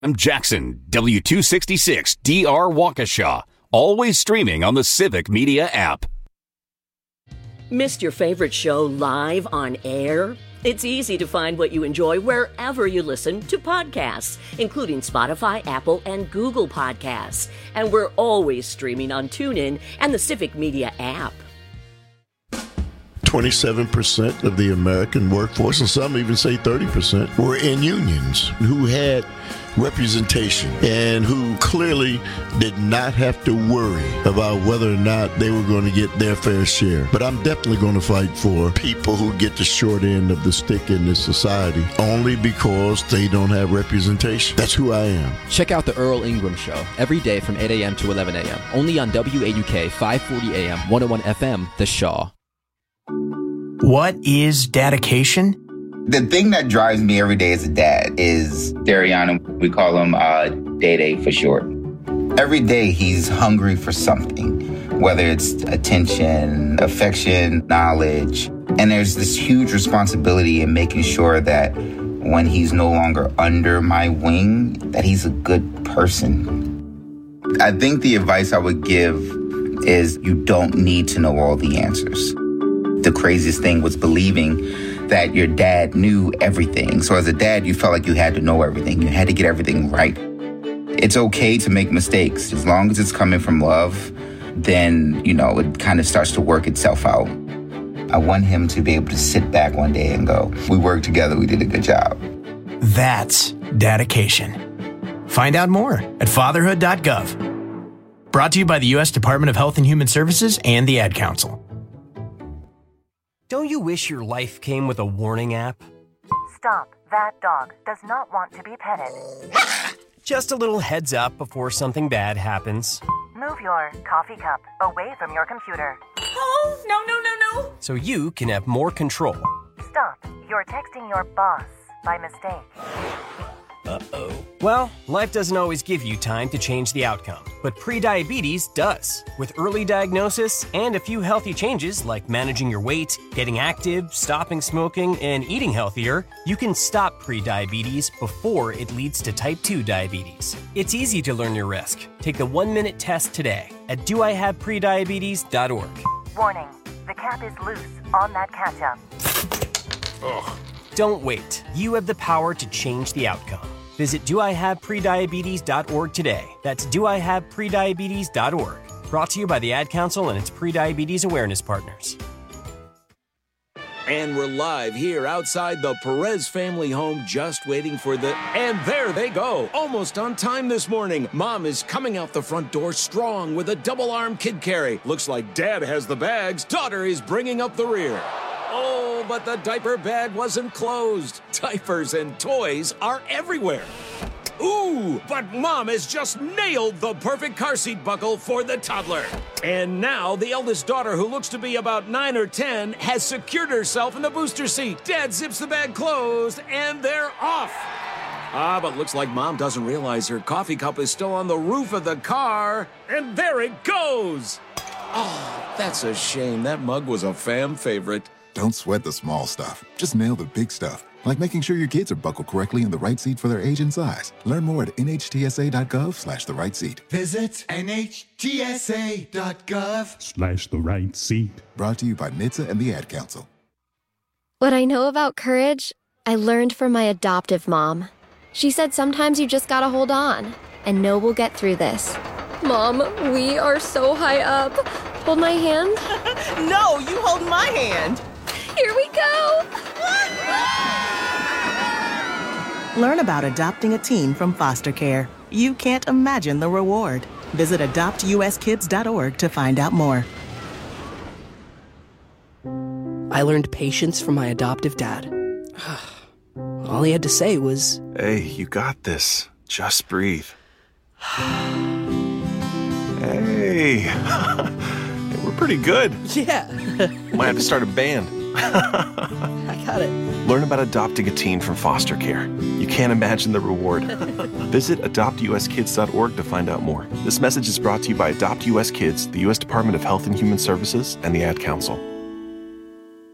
I'm Jackson, W266DR Waukesha, always streaming on the Civic Media app. Missed your favorite show live on air? It's easy to find what you enjoy wherever you listen to podcasts, including Spotify, Apple, and Google Podcasts. And we're always streaming on TuneIn and the Civic Media app. 27% of the American workforce, and some even say 30%, were in unions who had representation and who clearly did not have to worry about whether or not they were going to get their fair share. But I'm definitely going to fight for people who get the short end of the stick in this society only because they don't have representation. That's who I am. Check out the Earl Ingram Show every day from 8 a.m. to 11 a.m. only on WAUK 540 AM, 101 FM, The Shaw. What is dedication? The thing that drives me every day as a dad is Dariana. We call him Day for short. Every day he's hungry for something, whether it's attention, affection, knowledge. And there's this huge responsibility in making sure that when he's no longer under my wing, that he's a good person. I think the advice I would give is you don't need to know all the answers. The craziest thing was believing that your dad knew everything. So as a dad, you felt like you had to know everything. You had to get everything right. It's okay to make mistakes. As long as it's coming from love, then, it kind of starts to work itself out. I want him to be able to sit back one day and go, we worked together, we did a good job. That's dedication. Find out more at fatherhood.gov. Brought to you by the U.S. Department of Health and Human Services and the Ad Council. Don't you wish your life came with a warning app? Stop. That dog does not want to be petted. Just a little heads up before something bad happens. Move your coffee cup away from your computer. Oh, no. So you can have more control. Stop. You're texting your boss by mistake. Uh-oh. Well, life doesn't always give you time to change the outcome, but prediabetes does. With early diagnosis and a few healthy changes like managing your weight, getting active, stopping smoking, and eating healthier, you can stop prediabetes before it leads to type 2 diabetes. It's easy to learn your risk. Take the 1-minute test today at doihaveprediabetes.org. Warning, the cap is loose on that ketchup. Ugh. Don't wait. You have the power to change the outcome. Visit doihaveprediabetes.org today. That's doihaveprediabetes.org. Brought to you by the Ad Council and its prediabetes awareness partners. And we're live here outside the Perez family home, just waiting for the... And there they go, almost on time this morning. Mom is coming out the front door strong with a double-arm kid carry. Looks like Dad has the bags. Daughter is bringing up the rear. Oh, but the diaper bag wasn't closed. Diapers and toys are everywhere. Ooh, but Mom has just nailed the perfect car seat buckle for the toddler. And now the eldest daughter, who looks to be about 9 or 10, has secured herself in the booster seat. Dad zips the bag closed, and they're off. But looks like Mom doesn't realize her coffee cup is still on the roof of the car. And there it goes. Oh, that's a shame. That mug was a fam favorite. Don't sweat the small stuff. Just nail the big stuff, like making sure your kids are buckled correctly in the right seat for their age and size. Learn more at nhtsa.gov/the right seat. Visit nhtsa.gov/the right seat. Brought to you by NHTSA and the Ad Council. What I know about courage, I learned from my adoptive mom. She said sometimes you just gotta hold on and know we'll get through this. Mom, we are so high up. Hold my hand. No, you hold my hand. Here we go! Learn about adopting a teen from foster care. You can't imagine the reward. Visit adoptuskids.org to find out more. I learned patience from my adoptive dad. All he had to say was, "Hey, you got this. Just breathe." Hey, we're pretty good. Yeah. Might have to start a band. I got it. Learn about adopting a teen from foster care. You can't imagine the reward. Visit adoptuskids.org to find out more. This message is brought to you by Adopt US Kids, the U.S. Department of Health and Human Services, and the Ad Council.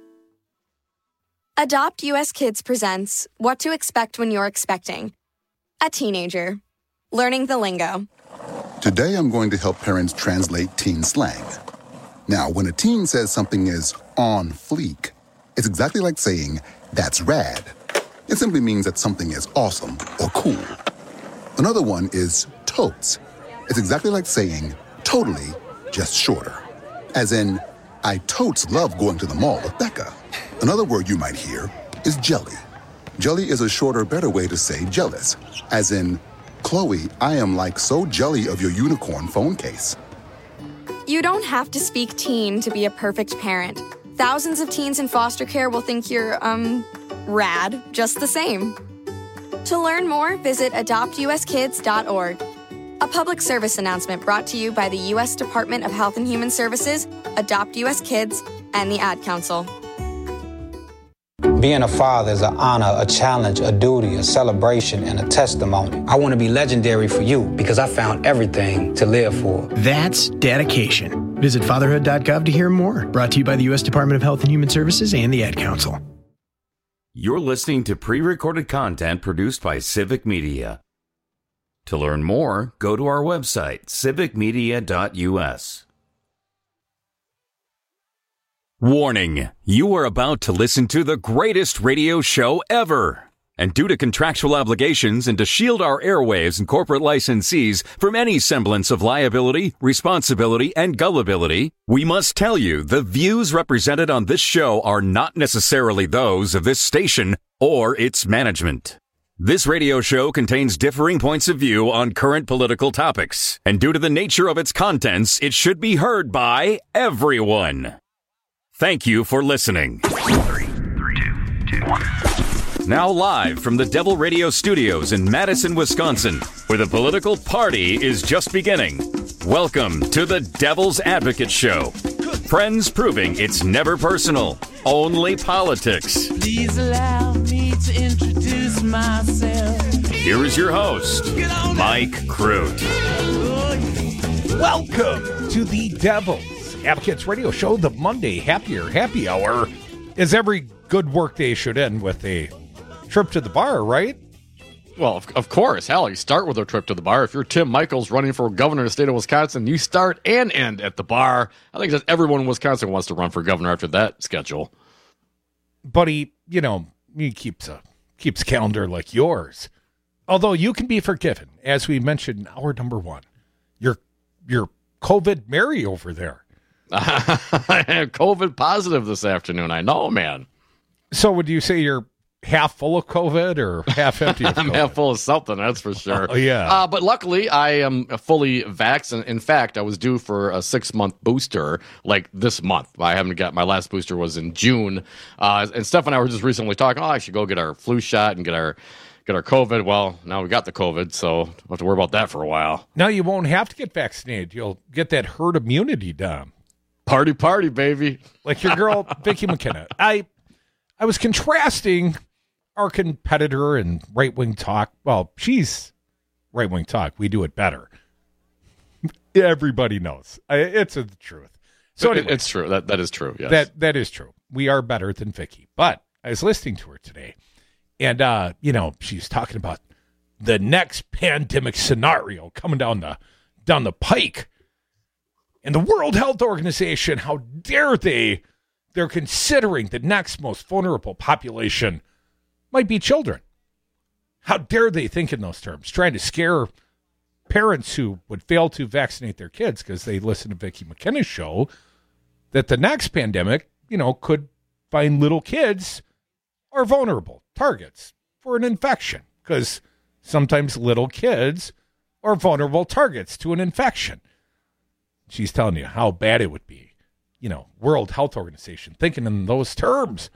Adopt US Kids presents What to Expect When You're Expecting. a teenager. Learning the lingo. Today I'm going to help parents translate teen slang. Now, when a teen says something is on fleek, it's exactly like saying, that's rad. It simply means that something is awesome or cool. Another one is totes. It's exactly like saying, totally, just shorter. As in, I totes love going to the mall with Becca. Another word you might hear is jelly. Jelly is a shorter, better way to say jealous. As in, Chloe, I am like so jelly of your unicorn phone case. You don't have to speak teen to be a perfect parent. Thousands of teens in foster care will think you're, rad just the same. To learn more, visit adoptuskids.org. A public service announcement brought to you by the U.S. Department of Health and Human Services, Adopt U.S. Kids, and the Ad Council. Being a father is an honor, a challenge, a duty, a celebration, and a testimony. I want to be legendary for you because I found everything to live for. That's dedication. Visit fatherhood.gov to hear more. Brought to you by the U.S. Department of Health and Human Services and the Ad Council. You're listening to pre-recorded content produced by Civic Media. To learn more, go to our website, civicmedia.us. Warning, you are about to listen to the greatest radio show ever. And due to contractual obligations and to shield our airwaves and corporate licensees from any semblance of liability, responsibility, and gullibility, we must tell you the views represented on this show are not necessarily those of this station or its management. This radio show contains differing points of view on current political topics, and due to the nature of its contents, it should be heard by everyone. Thank you for listening. 3, 2, 1. Now live from the Devil Radio Studios in Madison, Wisconsin, where the political party is just beginning. Welcome to the Devil's Advocate Show. Friends proving it's never personal, only politics. Please allow me to introduce myself. Here is your host, Mike Crute. Welcome to the Devil's Advocates Radio Show, the Monday Happy Hour, as every good workday should end with a trip to the bar, right? Well, of course. Hell, you start with a trip to the bar. If you're Tim Michels running for governor of the state of Wisconsin, you start and end at the bar. I think that everyone in Wisconsin wants to run for governor after that schedule. But he keeps calendar like yours. Although you can be forgiven, as we mentioned in hour number 1. You're COVID Mary over there. I am COVID positive this afternoon. I know, man. So would you say you're half full of COVID or half empty of COVID? I'm half full of something, that's for sure. Oh, yeah. But luckily, I am fully vaxxed. In fact, I was due for a 6-month booster like this month. I haven't got my last booster was in June. And Steph and I were just recently talking, I should go get our flu shot and get our COVID. Well, now we got the COVID, so don't have to worry about that for a while. No, you won't have to get vaccinated. You'll get that herd immunity done. Party, baby. Like your girl, Vicky McKenna. I was contrasting our competitor in right-wing talk. Well, she's right-wing talk. We do it better. Everybody knows. It's the truth. So anyway, it's true. That is true. Yes. That is true. We are better than Vicky. But I was listening to her today, and she's talking about the next pandemic scenario coming down the pike. And the World Health Organization, how dare they? They're considering the next most vulnerable population might be children. How dare they think in those terms, trying to scare parents who would fail to vaccinate their kids because they listen to Vicky McKenna's show, that the next pandemic, could find little kids are vulnerable targets for an infection, because sometimes little kids are vulnerable targets to an infection. She's telling you how bad it would be. World Health Organization thinking in those terms.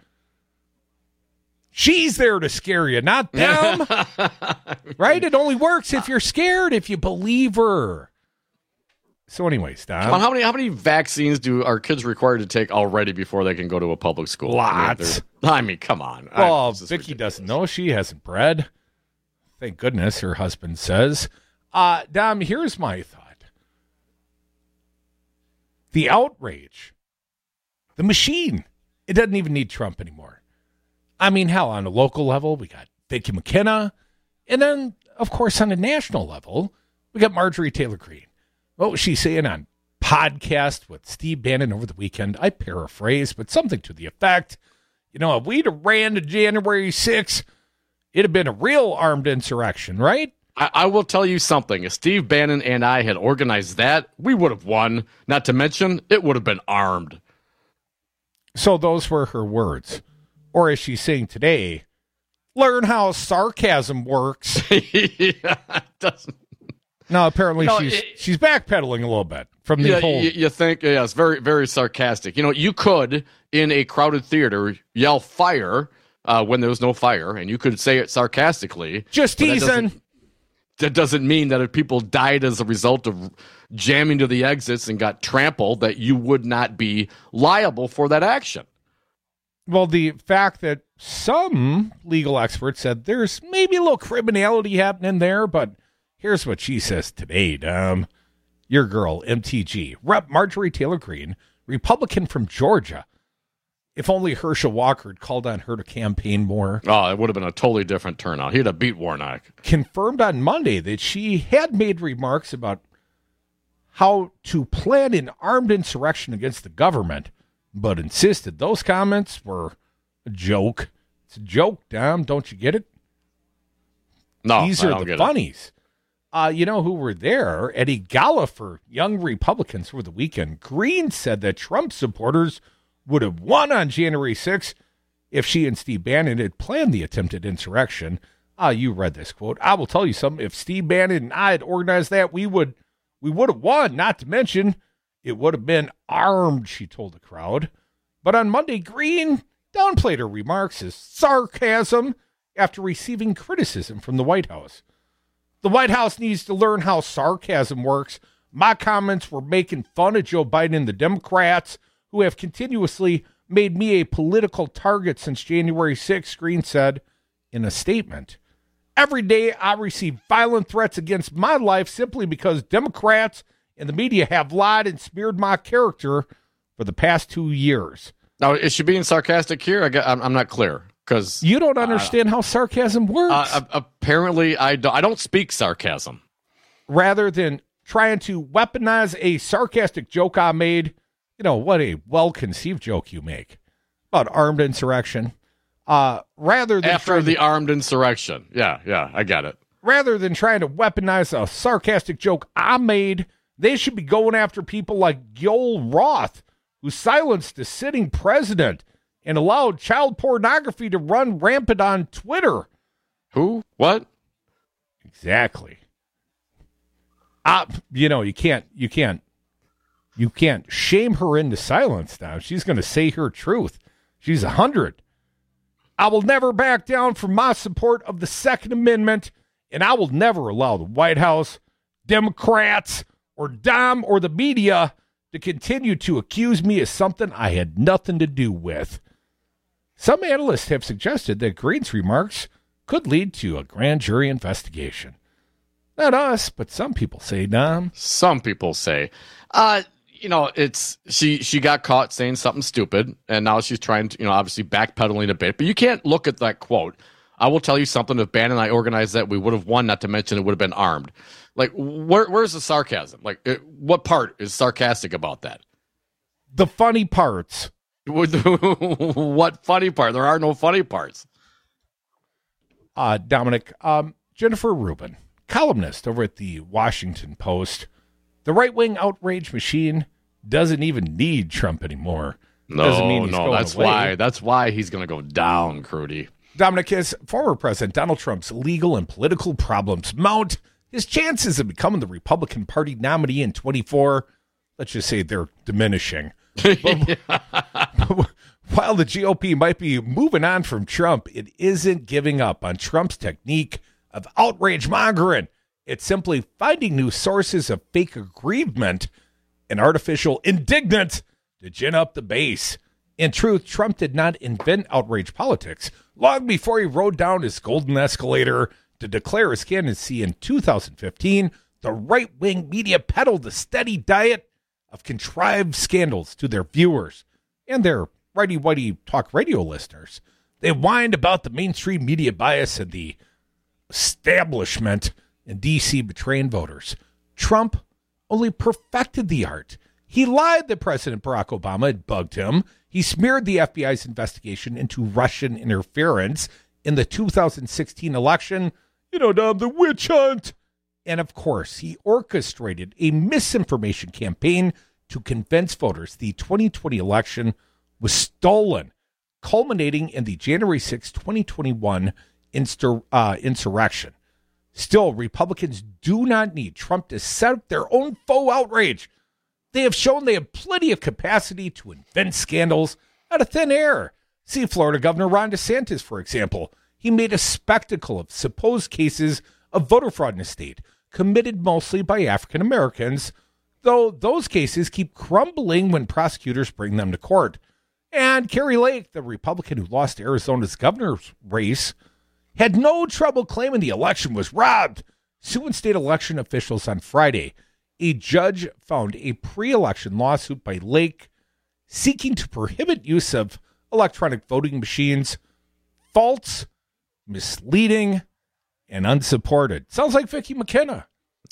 She's there to scare you, not them. Right? It only works if you're scared, if you believe her. So anyways, Don. Come on, how many vaccines do our kids required to take already before they can go to a public school? Lots. I mean come on. Well, Vicky doesn't know. She hasn't bred. Thank goodness, her husband says. Dom, here's my thought. The outrage. The machine. It doesn't even need Trump anymore. I mean, hell, on a local level, we got Vicky McKenna, and then of course, on a national level, we got Marjorie Taylor Greene. What was she saying on podcast with Steve Bannon over the weekend? I paraphrase, but something to the effect, if we'd have ran to January 6th, it'd have been a real armed insurrection, right? I will tell you something. If Steve Bannon and I had organized that, we would have won. Not to mention, it would have been armed. So those were her words. Or as she's saying today, learn how sarcasm works. Yeah, it doesn't. No, apparently she's backpedaling a little bit from the whole. You think, it's very, very sarcastic. You could, in a crowded theater, yell fire when there was no fire, and you could say it sarcastically. Just teasing. That doesn't mean that if people died as a result of jamming to the exits and got trampled, that you would not be liable for that action. Well, the fact that some legal experts said there's maybe a little criminality happening there, but here's what she says today, Dom. Your girl, MTG, Rep. Marjorie Taylor Greene, Republican from Georgia. If only Herschel Walker had called on her to campaign more. Oh, it would have been a totally different turnout. He'd have beat Warnock. Confirmed on Monday that she had made remarks about how to plan an armed insurrection against the government, but insisted those comments were a joke. It's a joke, Dom. Don't you get it? No, These are the funnies. You know who were there? Eddie Gala for Young Republicans over the weekend. Greene said that Trump supporters would have won on January 6th if she and Steve Bannon had planned the attempted insurrection. You read this quote. I will tell you something. If Steve Bannon and I had organized that, we would have won. Not to mention, it would have been armed, she told the crowd. But on Monday, Greene downplayed her remarks as sarcasm after receiving criticism from the White House. The White House needs to learn how sarcasm works. My comments were making fun of Joe Biden and the Democrats, who have continuously made me a political target since January 6th, Greene said in a statement. Every day I receive violent threats against my life simply because Democrats and the media have lied and smeared my character for the past 2 years. Now, is she being sarcastic here? I'm not clear. Because you don't understand how sarcasm works. Apparently, I don't speak sarcasm. Rather than trying to weaponize a sarcastic joke I made, what a well-conceived joke you make about armed insurrection. Rather than after the armed insurrection. Yeah, I get it. Rather than trying to weaponize a sarcastic joke I made, they should be going after people like Yoel Roth, who silenced the sitting president and allowed child pornography to run rampant on Twitter. Who? What? Exactly. You can't shame her into silence now. She's going to say her truth. She's 100. I will never back down from my support of the Second Amendment, and I will never allow the White House, Democrats, or Dom or the media to continue to accuse me of something I had nothing to do with. Some analysts have suggested that Greene's remarks could lead to a grand jury investigation. Not us, but some people say, Dom. Some people say. It's she got caught saying something stupid, and now she's trying to, obviously backpedaling a bit. But you can't look at that quote. I will tell you something. If Bannon and I organized that, we would have won, not to mention it would have been armed. Like, where's the sarcasm? Like, what part is sarcastic about that? The funny parts. What funny part? There are no funny parts. Dominic, Jennifer Rubin, columnist over at the Washington Post. The right-wing outrage machine doesn't even need Trump anymore. Doesn't mean he's going away. That's why he's going to go down, Crudy. Dominic, as former President Donald Trump's legal and political problems mount, his chances of becoming the Republican Party nominee in 24, let's just say they're diminishing. But, while the GOP might be moving on from Trump, it isn't giving up on Trump's technique of outrage mongering. It's simply finding new sources of fake aggrievement and artificial indignance to gin up the base. In truth, Trump did not invent outrage politics. Long before he rode down his golden escalator to declare his candidacy in 2015, the right-wing media peddled a steady diet of contrived scandals to their viewers and their righty-whitey talk radio listeners. They whined about the mainstream media bias and the establishment in D.C. betraying voters. Trump only perfected the art. He lied that President Barack Obama had bugged him. He smeared the FBI's investigation into Russian interference in the 2016 election. You know, Dom, the witch hunt. And of course, he orchestrated a misinformation campaign to convince voters the 2020 election was stolen, culminating in the January 6, 2021 insurrection. Still, Republicans do not need Trump to set up their own faux outrage. They have shown they have plenty of capacity to invent scandals out of thin air. See Florida Governor Ron DeSantis, for example. He made a spectacle of supposed cases of voter fraud in his state, committed mostly by African Americans, though those cases keep crumbling when prosecutors bring them to court. And Kari Lake, the Republican who lost Arizona's governor's race, had no trouble claiming the election was robbed. Suing state election officials on Friday, a judge found a pre-election lawsuit by Lake seeking to prohibit use of electronic voting machines false, misleading, and unsupported. Sounds like Vicky McKenna.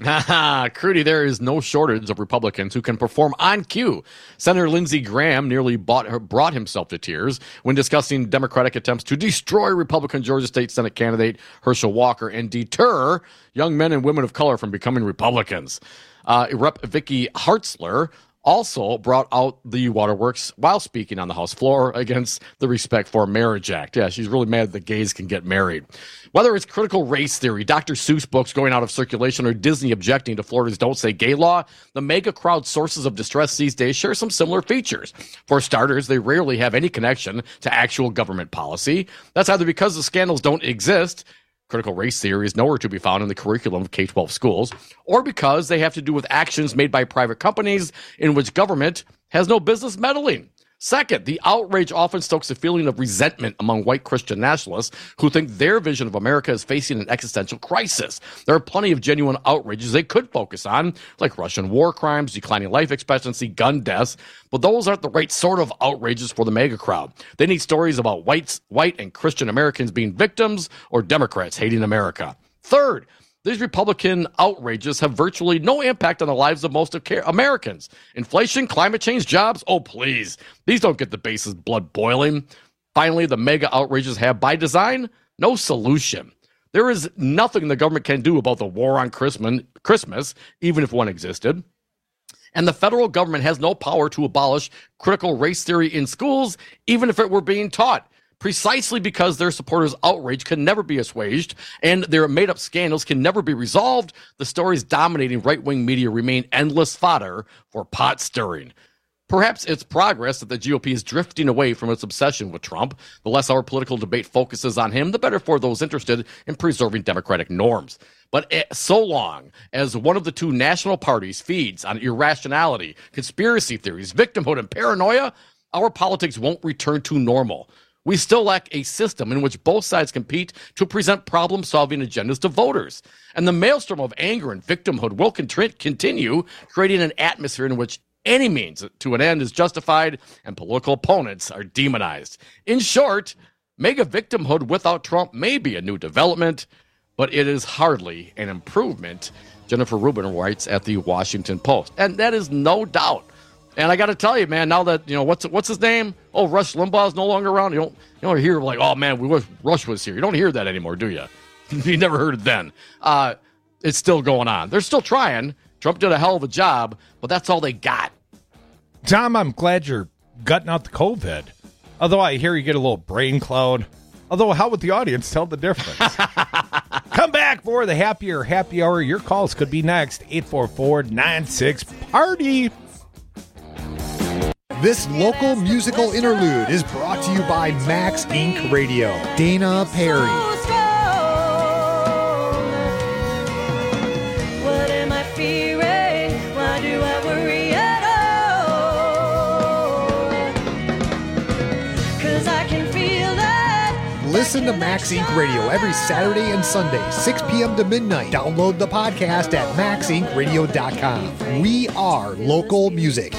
Crudy, there is no shortage of Republicans who can perform on cue. Senator Lindsey Graham nearly brought himself to tears when discussing Democratic attempts to destroy Republican Georgia State Senate candidate Herschel Walker and deter young men and women of color from becoming Republicans. Rep. Vicky Hartzler also brought out the waterworks while speaking on the House floor against the Respect for Marriage Act. Yeah, she's really mad that gays can get married. Whether it's critical race theory, Dr. Seuss books going out of circulation, or Disney objecting to Florida's Don't Say Gay law, the mega crowd sources of distress these days share some similar features. For starters, they rarely have any connection to actual government policy. That's either because the scandals don't exist, critical race theory is nowhere to be found in the curriculum of K-12 schools, or because they have to do with actions made by private companies in which government has no business meddling. Second, the outrage often stokes a feeling of resentment among white Christian nationalists who think their vision of America is facing an existential crisis. There are plenty of genuine outrages they could focus on, like Russian war crimes, declining life expectancy, gun deaths, but those aren't the right sort of outrages for the mega crowd. They need stories about white and Christian Americans being victims or Democrats hating America. Third, these Republican outrages have virtually no impact on the lives of most Americans. Inflation, climate change, jobs, oh please. These don't get the base's blood boiling. Finally, the mega outrages have, by design, no solution. There is nothing the government can do about the war on Christmas, even if one existed. And the federal government has no power to abolish critical race theory in schools, even if it were being taught. Precisely because their supporters' outrage can never be assuaged and their made-up scandals can never be resolved, the stories dominating right-wing media remain endless fodder for pot stirring. Perhaps it's progress that the GOP is drifting away from its obsession with Trump. The less our political debate focuses on him, the better for those interested in preserving democratic norms. But so long as one of the two national parties feeds on irrationality, conspiracy theories, victimhood, and paranoia, our politics won't return to normal. We still lack a system in which both sides compete to present problem-solving agendas to voters. And the maelstrom of anger and victimhood will continue, creating an atmosphere in which any means to an end is justified and political opponents are demonized. In short, mega victimhood without Trump may be a new development, but it is hardly an improvement, Jennifer Rubin writes at the Washington Post. And that is no doubt. And I got to tell you, man, now that, what's his name? Oh, Rush Limbaugh is no longer around. You don't hear like, oh, man, we wish Rush was here. You don't hear that anymore, do you? You never heard it then. It's still going on. They're still trying. Trump did a hell of a job, but that's all they got. Tom, I'm glad you're gutting out the COVID. Although I hear you get a little brain cloud. Although, how would the audience tell the difference? Come back for the happy hour. Your calls could be next. 844-96-PARTY. This local musical interlude is brought to you by Max Inc. Radio. Dana Perry. What am I fearing? Why do I worry at all? 'Cause I can feel that. Listen to Max Inc. Radio every Saturday and Sunday, 6 p.m. to midnight. Download the podcast at maxincradio.com. We are local music.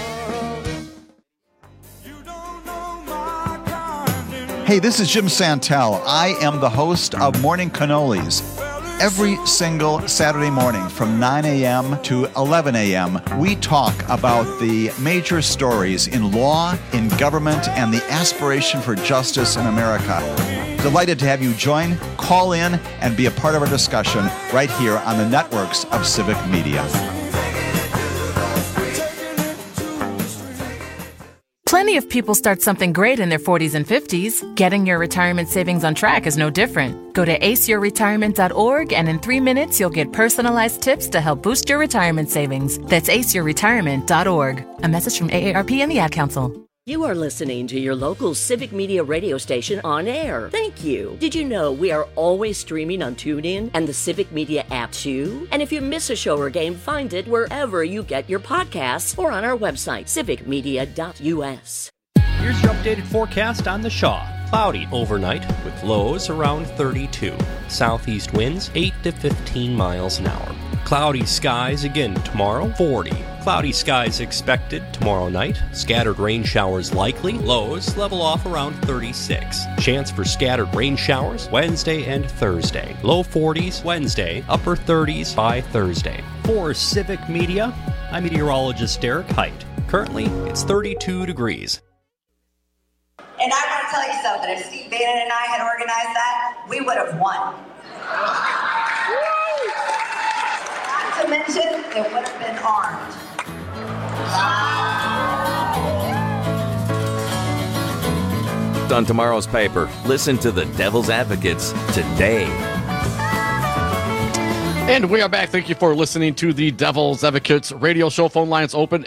Hey, this is Jim Santel. I am the host of Morning Cannolis. Every single Saturday morning from 9 a.m. to 11 a.m., we talk about the major stories in law, in government, and the aspiration for justice in America. Delighted to have you join, call in, and be a part of our discussion right here on the networks of Civic Media. Plenty of people start something great in their 40s and 50s. Getting your retirement savings on track is no different. Go to aceyourretirement.org, and in 3 minutes, you'll get personalized tips to help boost your retirement savings. That's aceyourretirement.org. A message from AARP and the Ad Council. You are listening to your local Civic Media radio station on air. Thank you. Did you know we are always streaming on TuneIn and the Civic Media app too? And if you miss a show or game, find it wherever you get your podcasts or on our website, civicmedia.us. Here's your updated forecast on the Shaw. Cloudy overnight with lows around 32. Southeast winds 8 to 15 miles an hour. Cloudy skies again tomorrow, 40. Cloudy skies expected tomorrow night. Scattered rain showers likely. Lows level off around 36. Chance for scattered rain showers Wednesday and Thursday. Low 40s Wednesday, upper 30s by Thursday. For Civic Media, I'm meteorologist Derek Height. Currently, it's 32 degrees. And I want to tell you something. If Steve Bannon and I had organized that, we would have won. Not to mention, it would have been armed. On tomorrow's paper, listen to the Devil's Advocates today. And we are back. Thank you for listening to the Devil's Advocates radio show. Phone lines open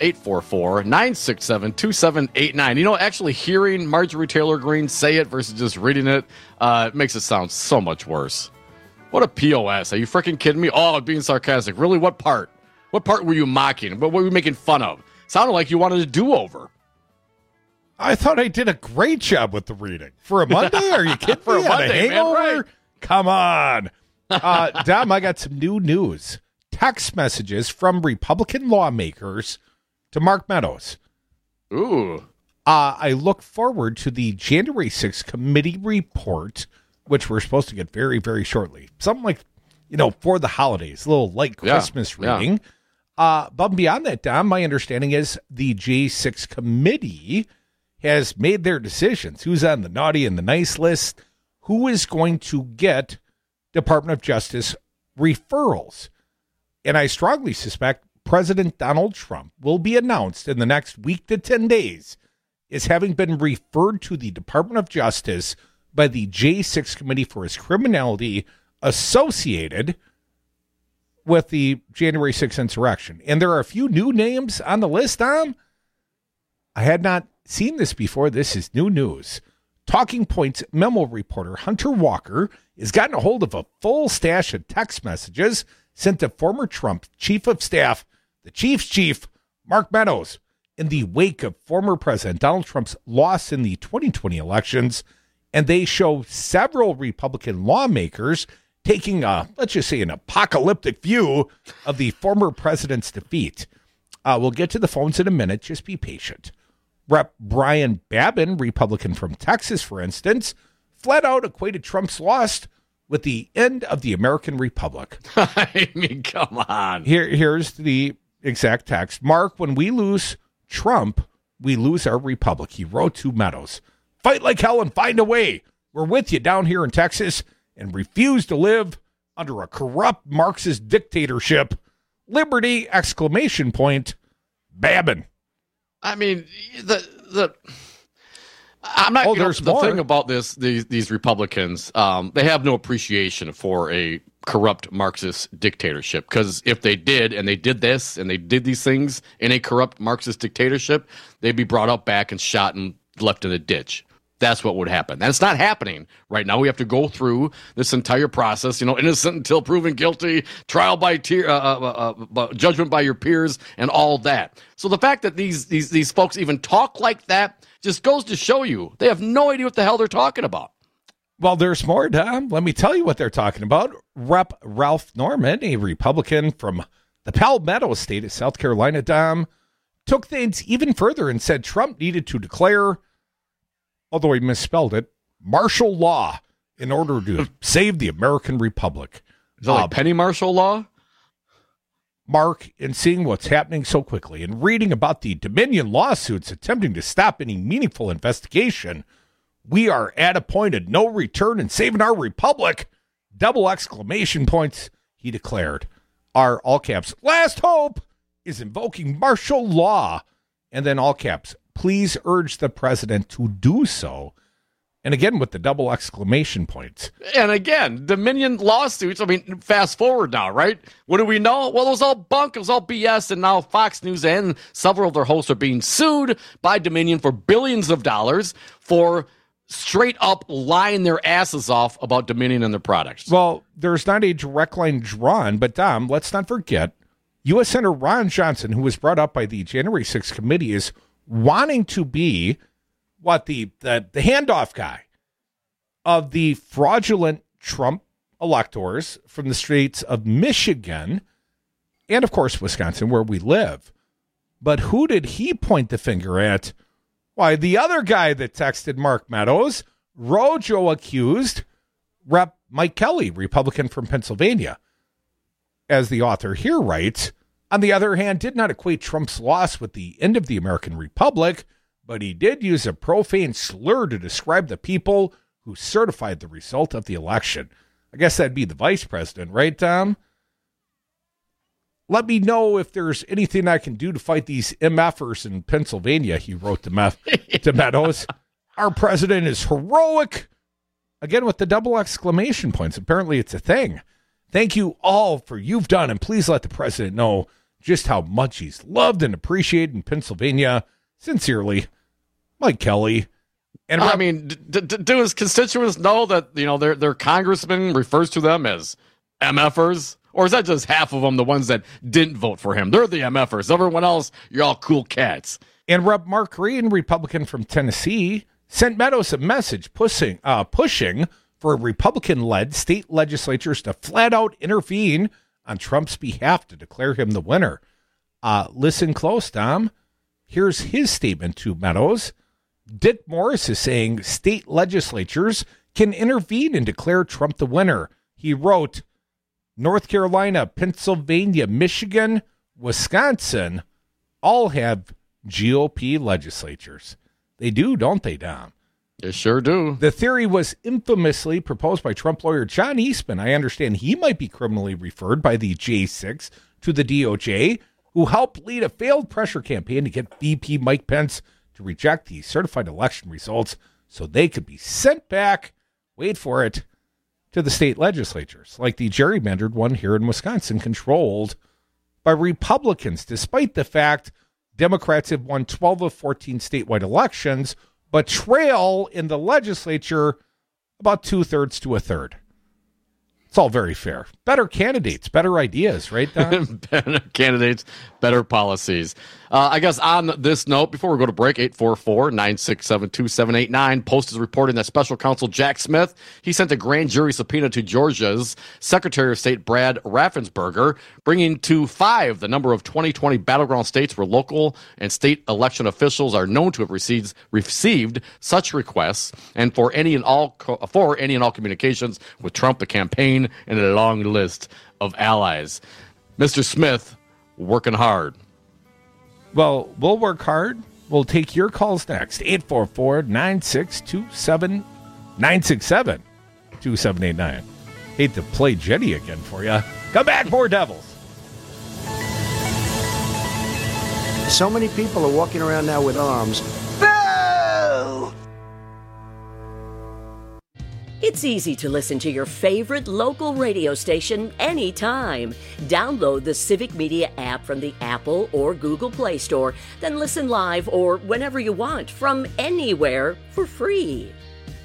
844-967-2789. You know, actually hearing Marjorie Taylor Greene say it versus just reading it makes it sound so much worse. What a POS. Are you freaking kidding me? Oh, being sarcastic. Really? What part? What part were you mocking? What were you making fun of? Sounded like you wanted a do-over. I thought I did a great job with the reading. For a Monday? Are you kidding For me? a Monday, man, right. Come on. Dom, I got some new news. Text messages from Republican lawmakers to Mark Meadows. Ooh. I look forward to the January 6th committee report, which we're supposed to get very, very shortly. Something like, for the holidays, a little light Christmas reading. But beyond that, Dom, my understanding is the J6 committee has made their decisions. Who's on the naughty and the nice list? Who is going to get Department of Justice referrals? And I strongly suspect President Donald Trump will be announced in the next week to 10 days as having been referred to the Department of Justice by the J6 committee for his criminality associated with the January 6th insurrection. And there are a few new names on the list, Tom. I had not seen this before. This is new news. Talking Points memo reporter Hunter Walker has gotten a hold of a full stash of text messages sent to former Trump chief of staff, the Chief's chief, Mark Meadows, in the wake of former President Donald Trump's loss in the 2020 elections. And they show several Republican lawmakers taking let's just say, an apocalyptic view of the former president's defeat. We'll get to the phones in a minute. Just be patient. Rep. Brian Babin, Republican from Texas, for instance, flat out equated Trump's loss with the end of the American Republic. I mean, come on. Here's the exact text. Mark, when we lose Trump, we lose our republic. He wrote to Meadows. Fight like hell and find a way. We're with you down here in Texas and refuse to live under a corrupt Marxist dictatorship. Liberty! ! Babin. I mean, I'm not. The thing about these Republicans, they have no appreciation for a corrupt Marxist dictatorship. Because if they did, and they did this, and they did these things in a corrupt Marxist dictatorship, they'd be brought up back and shot and left in a ditch. That's what would happen. And it's not happening right now. We have to go through this entire process, innocent until proven guilty, trial by judgment by your peers, and all that. So the fact that these folks even talk like that just goes to show you they have no idea what the hell they're talking about. Well, there's more, Dom. Let me tell you what they're talking about. Rep. Ralph Norman, a Republican from the Palmetto State of South Carolina, Dom, took things even further and said Trump needed to declare, although he misspelled it, martial law in order to save the American Republic. Is that like penny marshal law? Mark, in seeing what's happening so quickly and reading about the Dominion lawsuits attempting to stop any meaningful investigation, we are at a point of no return in saving our republic. Double exclamation points, he declared. Our, all caps, last hope is invoking martial law. And then all caps, please urge the president to do so. And again, with the double exclamation points. And again, Dominion lawsuits. I mean, fast forward now, right? What do we know? Well, it was all bunk. It was all BS. And now Fox News and several of their hosts are being sued by Dominion for billions of dollars for straight up lying their asses off about Dominion and their products. Well, there's not a direct line drawn, but Dom, let's not forget, U.S. Senator Ron Johnson, who was brought up by the January 6th committee, is wanting to be the handoff guy of the fraudulent Trump electors from the states of Michigan and, of course, Wisconsin, where we live. But who did he point the finger at? Why, the other guy that texted Mark Meadows, Rojo accused Rep. Mike Kelly, Republican from Pennsylvania. As the author here writes, on the other hand, did not equate Trump's loss with the end of the American Republic, but he did use a profane slur to describe the people who certified the result of the election. I guess that'd be the vice president, right, Tom? Let me know if there's anything I can do to fight these MFers in Pennsylvania, he wrote to Meadows. Our president is heroic. Again, with the double exclamation points. Apparently it's a thing. Thank you all for you've done, and please let the president know just how much he's loved and appreciated in Pennsylvania. Sincerely, Mike Kelly. And I mean, do his constituents know that, you know, their congressman refers to them as MFers? Or is that just half of them, the ones that didn't vote for him? They're the MFers. Everyone else, you're all cool cats. And Rep. Mark Green, Republican from Tennessee, sent Meadows a message pushing for Republican-led state legislatures to flat out intervene on Trump's behalf to declare him the winner. Listen close, Tom. Here's his statement to Meadows. Dick Morris is saying state legislatures can intervene and declare Trump the winner. He wrote, North Carolina, Pennsylvania, Michigan, Wisconsin all have GOP legislatures. They do, don't they, Dom? They sure do. The theory was infamously proposed by Trump lawyer John Eastman. I understand he might be criminally referred by the J6 to the DOJ, who helped lead a failed pressure campaign to get VP Mike Pence to reject the certified election results so they could be sent back, wait for it, to the state legislatures, like the gerrymandered one here in Wisconsin, controlled by Republicans, despite the fact Democrats have won 12 of 14 statewide elections, but trail in the legislature about 2/3 to 1/3. It's all very fair. Better candidates, better ideas, right, Don? Better candidates, better policies. I guess on this note, before we go to break, 844-967-2789, Post is reporting that Special Counsel Jack Smith, he sent a grand jury subpoena to Georgia's Secretary of State Brad Raffensperger, bringing to 5 the number of 2020 battleground states where local and state election officials are known to have received such requests, and for any and all communications with Trump, the campaign, and a long list of allies. Mr. Smith, working hard. Well, we'll work hard. We'll take your calls next. 844-967-2789. Hate to play Jenny again for you. Come back, more Devils. So many people are walking around now with arms. Boo! It's easy to listen to your favorite local radio station anytime. Download the Civic Media app from the Apple or Google Play Store, then listen live or whenever you want from anywhere for free.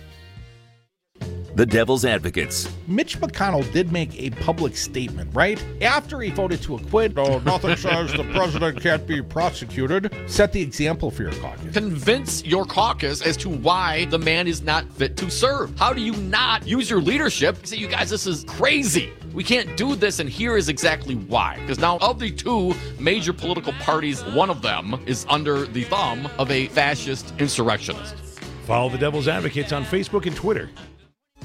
The Devil's Advocates. Mitch McConnell did make a public statement, right? After he voted to acquit, nothing says the president can't be prosecuted. Set the example for your caucus. Convince your caucus as to why the man is not fit to serve. How do you not use your leadership to say, you guys, this is crazy. We can't do this, and here is exactly why. Because now, of the 2 major political parties, one of them is under the thumb of a fascist insurrectionist. Follow the Devil's Advocates on Facebook and Twitter. It's not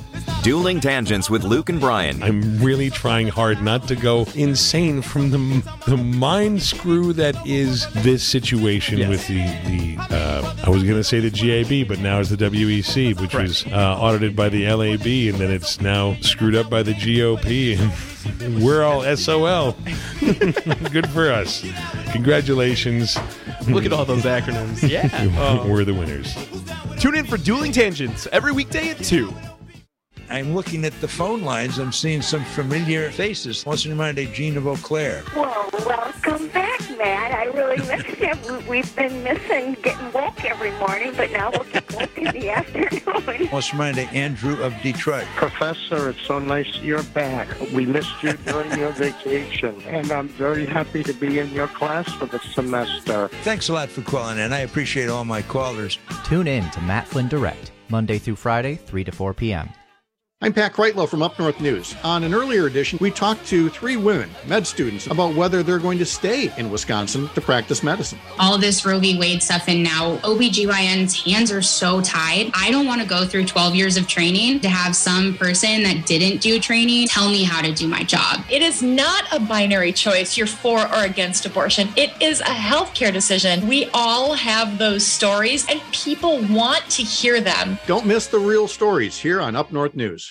Dueling Tangents with Luke and Brian. I'm really trying hard not to go insane from the mind screw that is this situation with the I was going to say the GAB, but now it's the WEC, which was audited by the LAB, and then it's now screwed up by the GOP, and we're all SOL. Good for us. Congratulations. Look at all those acronyms. Yeah. We're the winners. Tune in for Dueling Tangents every weekday at 2. I'm looking at the phone lines. I'm seeing some familiar faces. What's reminded Gene of Eau Claire? Well, welcome back, Matt. I really missed you. We've been missing getting woke every morning, but now we'll get woke in the afternoon. What's reminded Andrew of Detroit? Professor, it's so nice you're back. We missed you during your vacation, and I'm very happy to be in your class for the semester. Thanks a lot for calling in. I appreciate all my callers. Tune in to Matt Flynn Direct, Monday through Friday, 3 to 4 p.m. I'm Pat Kreitlow from Up North News. On an earlier edition, we talked to 3 women, med students, about whether they're going to stay in Wisconsin to practice medicine. All this Roe v. Wade stuff, and now OBGYN's hands are so tied. I don't want to go through 12 years of training to have some person that didn't do training tell me how to do my job. It is not a binary choice, you're for or against abortion. It is a healthcare decision. We all have those stories, and people want to hear them. Don't miss the real stories here on Up North News.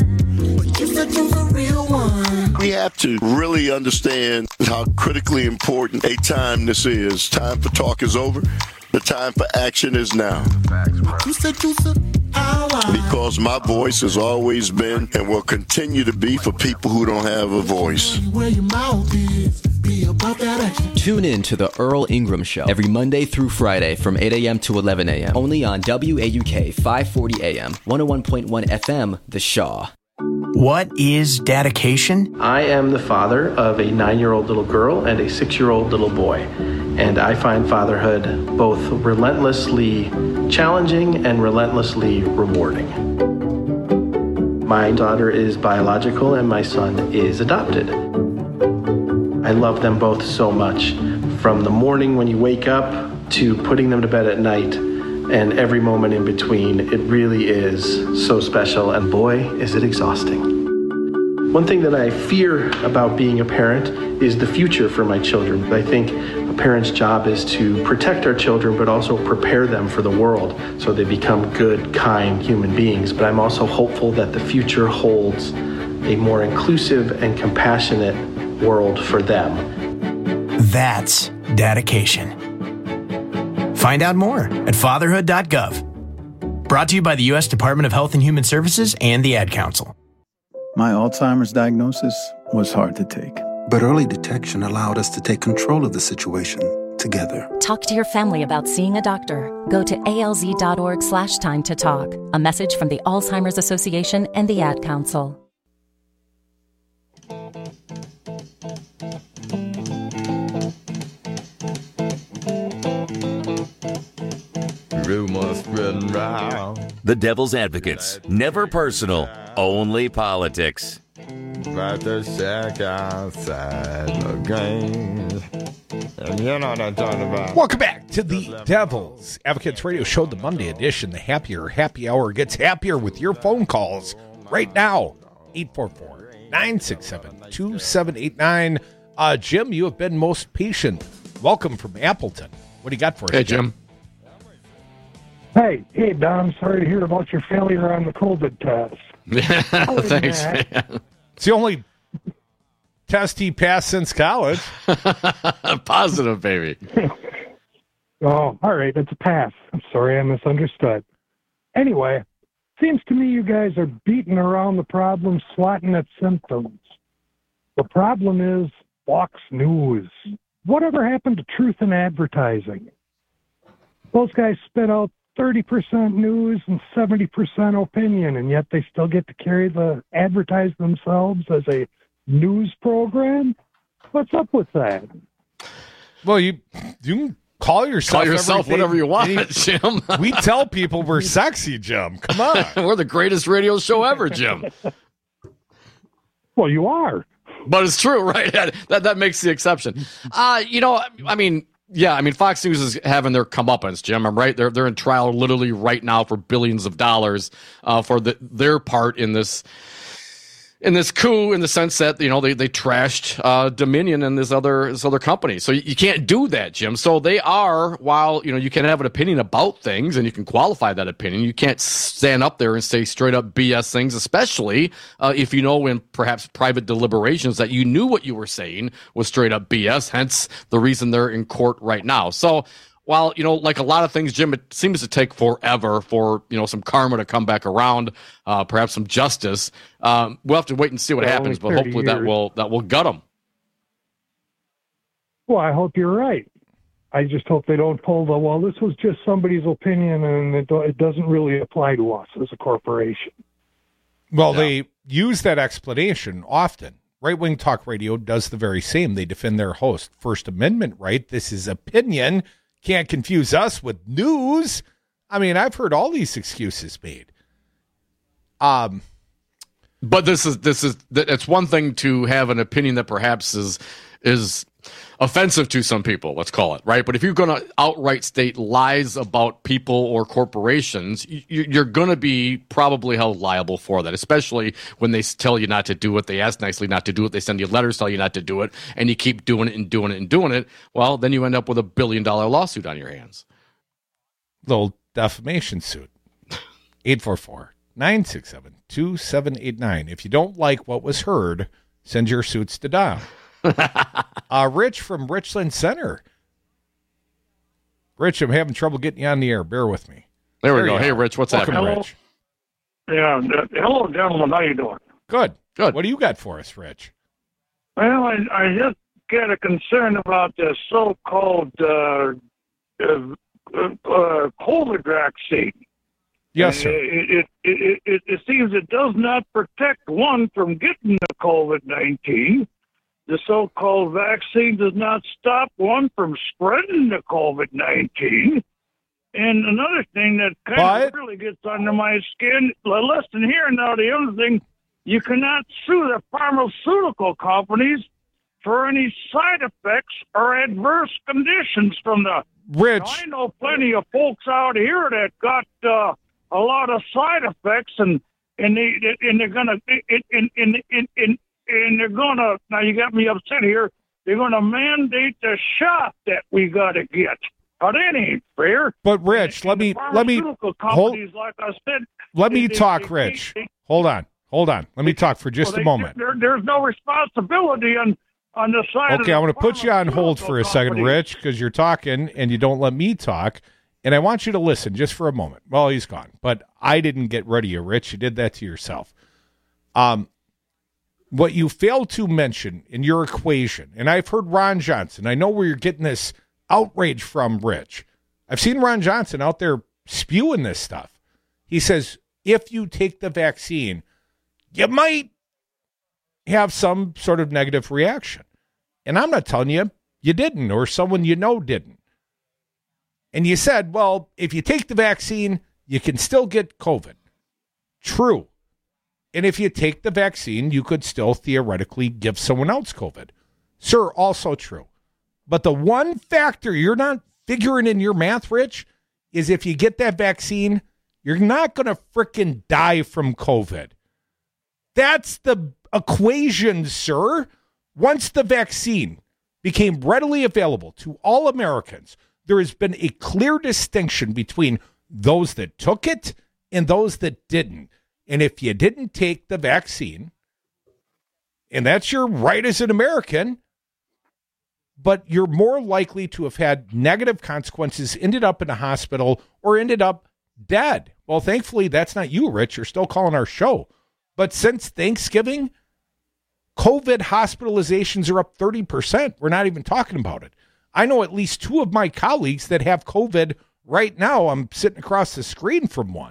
We have to really understand how critically important a time this is. Time for talk is over. The time for action is now. Because my voice has always been and will continue to be for people who don't have a voice. Tune in to the Earl Ingram Show every Monday through Friday from 8 a.m. to 11 a.m. Only on WAUK 540 AM, 101.1 FM, The Shaw. What is dedication? I am the father of a 9-year-old little girl and a 6-year-old little boy, and I find fatherhood both relentlessly challenging and relentlessly rewarding. My daughter is biological and my son is adopted. I love them both so much, from the morning when you wake up to putting them to bed at night. And every moment in between, it really is so special, and boy, is it exhausting. One thing that I fear about being a parent is the future for my children. I think a parent's job is to protect our children, but also prepare them for the world so they become good, kind human beings. But I'm also hopeful that the future holds a more inclusive and compassionate world for them. That's dedication. Find out more at fatherhood.gov. Brought to you by the U.S. Department of Health and Human Services and the Ad Council. My Alzheimer's diagnosis was hard to take. But early detection allowed us to take control of the situation together. Talk to your family about seeing a doctor. Go to alz.org/time to talk. A message from the Alzheimer's Association and the Ad Council. Rumors spreading round. The Devil's Advocates. Never personal, only politics. About to check outside the game. And you know what I'm talking about. Welcome back to the Devil's Advocates Radio Show, the Monday edition. The Happier Happy Hour gets happier with your phone calls right now. 844-967-2789. Jim, you have been most patient. Welcome from Appleton. What do you got for us? Hey, Jim. Hey, Don, I'm sorry to hear about your failure on the COVID test. Thanks, man. It's the only test he passed since college. Positive, baby. Oh, all right, it's a pass. I'm sorry I misunderstood. Anyway, seems to me you guys are beating around the problem, swatting at symptoms. The problem is Fox News. Whatever happened to truth in advertising? Those guys spit out 30% news and 70% opinion, and yet they still get to advertise themselves as a news program? What's up with that? Well, you can call yourself whatever you want, Jim. We tell people we're sexy, Jim. Come on. We're the greatest radio show ever, Jim. Well, you are. But it's true, right? That makes the exception. I mean, Yeah, I mean, Fox News is having their comeuppance, Jim. I'm right. They're in trial literally right now for billions of dollars for their part in this coup, in the sense that, you know, they trashed Dominion and this other company. So you can't do that, Jim. So they are, while, you know, you can have an opinion about things and you can qualify that opinion, you can't stand up there and say straight up BS things, especially if you know in perhaps private deliberations that you knew what you were saying was straight up BS, hence the reason they're in court right now. So while, you know, like a lot of things, Jim, it seems to take forever for, you know, some karma to come back around, perhaps some justice. We'll have to wait and see what happens, but hopefully that will gut them. Well, I hope you're right. I just hope they don't pull the, well, this was just somebody's opinion and it doesn't really apply to us as a corporation. Well, they use that explanation often. Right-wing talk radio does the very same. They defend their host. First Amendment right. This is opinion. Can't confuse us with news. I mean, I've heard all these excuses made. But it's one thing to have an opinion that perhaps is offensive to some people, let's call it, right? But if you're going to outright state lies about people or corporations, you're going to be probably held liable for that, especially when they tell you not to do it, they ask nicely not to do it, they send you letters telling you not to do it, and you keep doing it and doing it and doing it. Well, then you end up with $1 billion lawsuit on your hands. Little defamation suit. 844-967-2789. If you don't like what was heard, send your suits to Dom. Rich from Richland Center. Rich, I'm having trouble getting you on the air. Bear with me. There we go. Hey, Rich, what's happening? Rich? Yeah, hello, gentlemen. How you doing? Good. What do you got for us, Rich? Well, I just get a concern about the so-called COVID vaccine. Yes, sir. It seems it does not protect one from getting the COVID-19. The so-called vaccine does not stop one from spreading the COVID-19. And another thing that kind of really gets under my skin, listen here now, the other thing, you cannot sue the pharmaceutical companies for any side effects or adverse conditions from the... Rich. Now, I know plenty of folks out here that got a lot of side effects, and they're gonna now you got me upset here. They're gonna mandate the shot that we gotta get. Now that ain't fair. But Rich, let me like I said, let me talk, Rich. Hold on. Let me talk for just a moment. There's no responsibility on the side. Okay, I'm going to put you on hold for a second, Rich, because you're talking and you don't let me talk. And I want you to listen just for a moment. Well, he's gone. But I didn't get rid of you, Rich. You did that to yourself. What you failed to mention in your equation, and I've heard Ron Johnson. I know where you're getting this outrage from, Rich. I've seen Ron Johnson out there spewing this stuff. He says, if you take the vaccine, you might have some sort of negative reaction. And I'm not telling you you didn't, or someone you know didn't. And you said, well, if you take the vaccine, you can still get COVID. True. And if you take the vaccine, you could still theoretically give someone else COVID. Sir, also true. But the one factor you're not figuring in your math, Rich, is if you get that vaccine, you're not going to frickin' die from COVID. That's the equation, sir. Once the vaccine became readily available to all Americans, there has been a clear distinction between those that took it and those that didn't. And if you didn't take the vaccine, and that's your right as an American, but you're more likely to have had negative consequences, ended up in a hospital, or ended up dead. Well, thankfully, that's not you, Rich. You're still calling our show. But since Thanksgiving, COVID hospitalizations are up 30%. We're not even talking about it. I know at least two of my colleagues that have COVID right now. I'm sitting across the screen from one.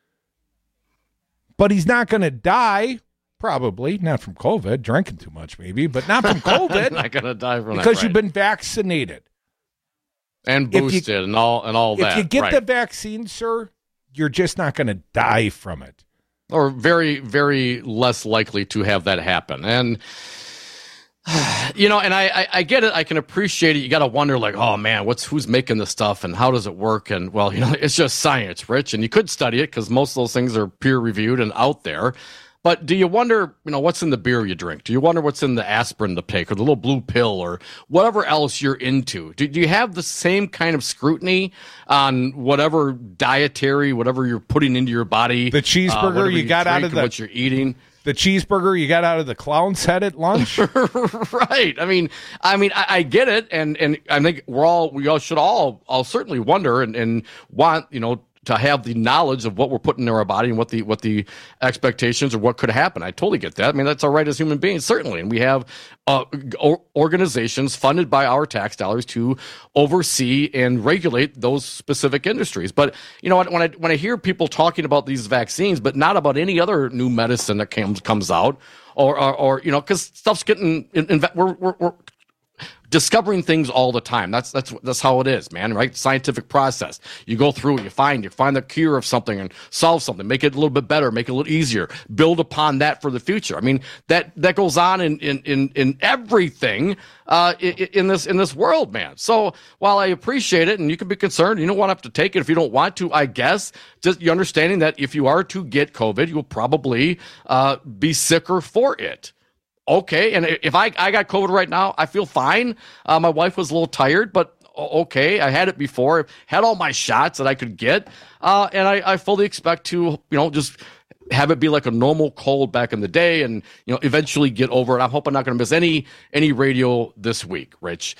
But he's not going to die, probably, not from COVID, drinking too much maybe, but not from COVID. Not going to die from that. Because you've been vaccinated. And boosted and all that. If you get the vaccine, sir, you're just not going to die from it. Or very, very less likely to have that happen. And You know, and I get it. I can appreciate it. You got to wonder, like, oh man, who's making this stuff and how does it work? And well, you know, it's just science, Rich, and you could study it because most of those things are peer reviewed and out there. But do you wonder, you know, what's in the beer you drink? Do you wonder what's in the aspirin to take or the little blue pill or whatever else you're into? Do you have the same kind of scrutiny on whatever dietary, whatever you're putting into your body? The cheeseburger you got out of what you're eating. The cheeseburger you got out of the clown's head at lunch? Right. I mean, I get it. And I think we all should all certainly wonder and want, you know, to have the knowledge of what we're putting in our body and what the expectations or what could happen. I totally get that. I mean, that's our right as human beings, certainly. And we have organizations funded by our tax dollars to oversee and regulate those specific industries. But you know, when I hear people talking about these vaccines, but not about any other new medicine that comes out, or you know, because stuff's getting we're discovering things all the time. That's how it is, man, right? Scientific process. You go through it, you find the cure of something and solve something, make it a little bit better, make it a little easier, build upon that for the future. I mean, that goes on in everything in this world, man. So while I appreciate it and you can be concerned, you don't want to have to take it if you don't want to, I guess, just you understanding that if you are to get COVID, you'll probably be sicker for it. Okay, and if I got COVID right now, I feel fine. My wife was a little tired, but okay, I had it before, had all my shots that I could get, and I fully expect to, you know, just have it be like a normal cold back in the day, and you know, eventually get over it. I hope I'm not going to miss any radio this week, Rich.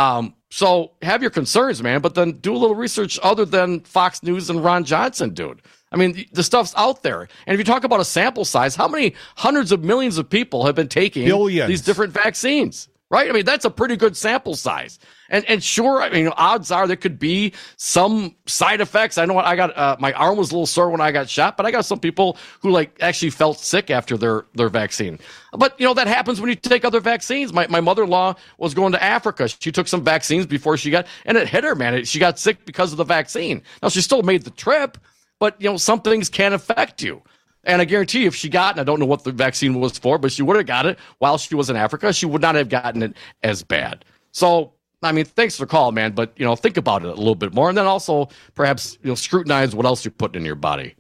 So have your concerns, man, but then do a little research other than Fox News and Ron Johnson, dude. I mean, the stuff's out there. And if you talk about a sample size, how many hundreds of millions of people have been taking these different vaccines, right? I mean, that's a pretty good sample size. And sure, I mean, odds are there could be some side effects. I know I got, my arm was a little sore when I got shot, but I got some people who like actually felt sick after their vaccine. But, you know, that happens when you take other vaccines. My mother-in-law was going to Africa. She took some vaccines before and it hit her, man. She got sick because of the vaccine. Now, she still made the trip. But, you know, some things can affect you. And I guarantee you, if she got, and I don't know what the vaccine was for, but she would have got it while she was in Africa, she would not have gotten it as bad. So, I mean, thanks for the call, man. But, you know, think about it a little bit more. And then also perhaps, you know, scrutinize what else you're putting in your body.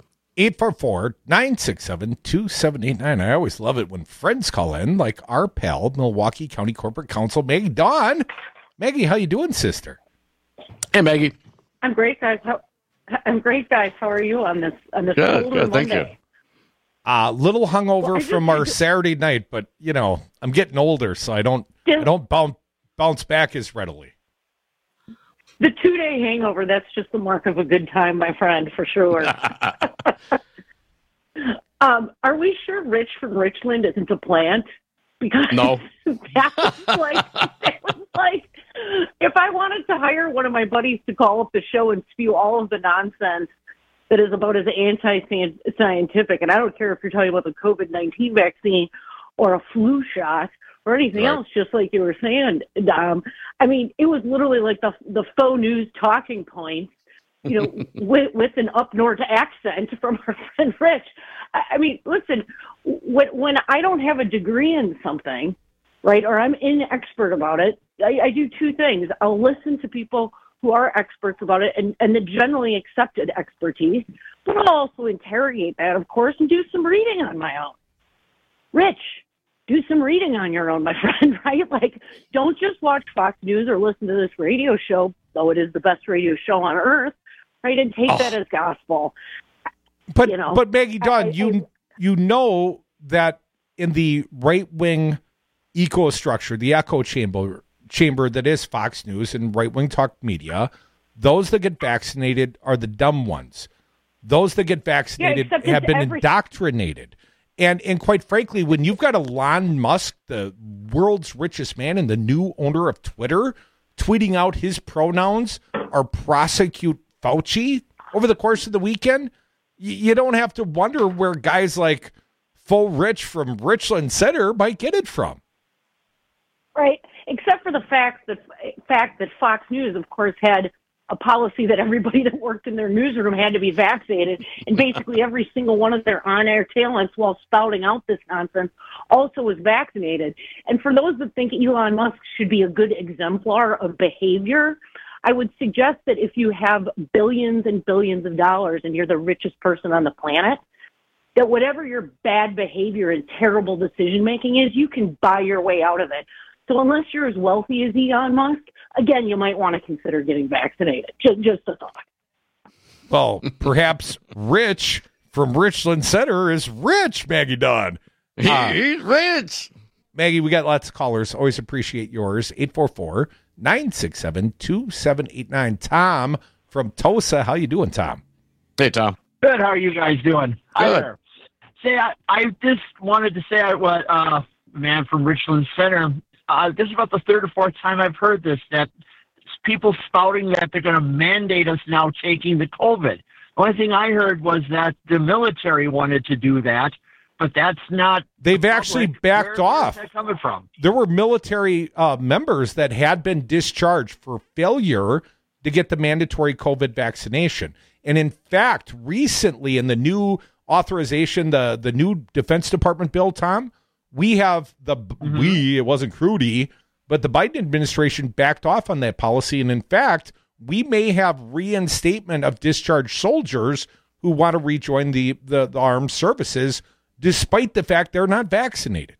844-967-2789. I always love it when friends call in, like our pal, Milwaukee County Corporate Counsel, Maggie Dawn. Maggie, how you doing, sister? Hey, Maggie. I'm great, guys. I'm great, guys. How are you on this good. Thank you. Little hungover from our Saturday night, but you know, I'm getting older, so I don't bounce back as readily. The 2-day hangover, that's just the mark of a good time, my friend, for sure. Are we sure Rich from Richland isn't a plant? Because no. that was like if I wanted to hire one of my buddies to call up the show and spew all of the nonsense that is about as anti-scientific, and I don't care if you're talking about the COVID-19 vaccine or a flu shot or anything else, just like you were saying, Dom. I mean, it was literally like the faux news talking points, you know, with an up north accent from our friend Rich. I mean, listen, when I don't have a degree in something, right, or I'm inexpert about it, I do two things. I'll listen to people who are experts about it and the generally accepted expertise, but I'll also interrogate that, of course, and do some reading on my own. Rich, do some reading on your own, my friend, right? Like, don't just watch Fox News or listen to this radio show, though it is the best radio show on earth, right, and take that as gospel. But, you know, but Maggie Dawn, you know that in the right-wing eco-structure, the echo chamber that is Fox News and right-wing talk media, those that get vaccinated are the dumb ones. Those that get vaccinated have been indoctrinated. And quite frankly, when you've got Elon Musk, the world's richest man and the new owner of Twitter, tweeting out his pronouns are prosecute Fauci over the course of the weekend, you don't have to wonder where guys like Faux Rich from Richland Center might get it from. Right, except for the fact that Fox News, of course, had a policy that everybody that worked in their newsroom had to be vaccinated, and basically every single one of their on-air talents, while spouting out this nonsense, also was vaccinated. And for those that think Elon Musk should be a good exemplar of behavior, I would suggest that if you have billions and billions of dollars and you're the richest person on the planet, that whatever your bad behavior and terrible decision-making is, you can buy your way out of it. So unless you're as wealthy as Elon Musk, again, you might want to consider getting vaccinated. Just a thought. Well, perhaps Rich from Richland Center is rich, Maggie Dunn. He's rich. Maggie, we got lots of callers. Always appreciate yours. 844-967-2789. Tom from Tosa. How you doing, Tom? Hey, Tom. Good. How are you guys doing? Good. Hi there. Say, I just wanted to say what man from Richland Center. This is about the third or fourth time I've heard this, that people spouting that they're going to mandate us now taking the COVID. The only thing I heard was that the military wanted to do that, but that's not. They've actually backed off. Where's that coming from? There were military members that had been discharged for failure to get the mandatory COVID vaccination. And in fact, recently in the new authorization, the new Defense Department bill, Tom, we have it wasn't Crudy, but the Biden administration backed off on that policy. And in fact, we may have reinstatement of discharged soldiers who want to rejoin the armed services, despite the fact they're not vaccinated.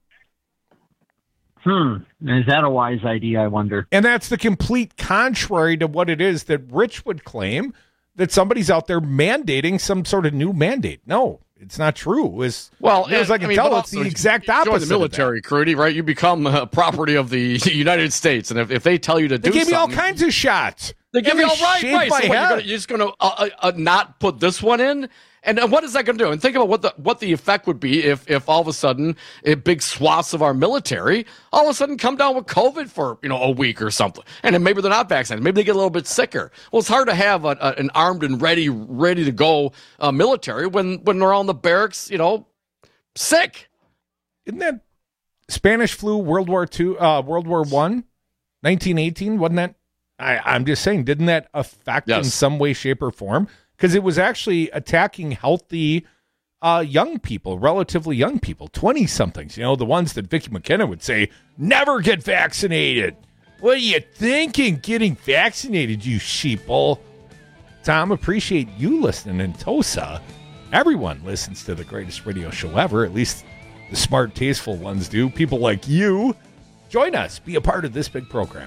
Is that a wise idea, I wonder? And that's the complete contrary to what it is that Rich would claim, that somebody's out there mandating some sort of new mandate. No, it's not true. As I can tell, it's the exact opposite. Join the military, Crudy, right? You become property of the United States, and if they tell you to do something, they give you all kinds of shots. They give you all right. So you're just going to not put this one in. And what is that going to do? And think about what the effect would be if all of a sudden big swaths of our military all of a sudden come down with COVID for a week or something, and then maybe they're not vaccinated, maybe they get a little bit sicker. Well, it's hard to have an armed and ready to go military when they're all in the barracks, sick. Isn't that Spanish flu, World War II, World War I, 1918? Wasn't that? I'm just saying, didn't that affect in some way, shape, or form? Because it was actually attacking healthy young people, relatively young people, 20-somethings, the ones that Vicky McKenna would say, never get vaccinated. What are you thinking, getting vaccinated, you sheeple? Tom, appreciate you listening in Tosa. Everyone listens to the greatest radio show ever, at least the smart, tasteful ones do. People like you. Join us. Be a part of this big program.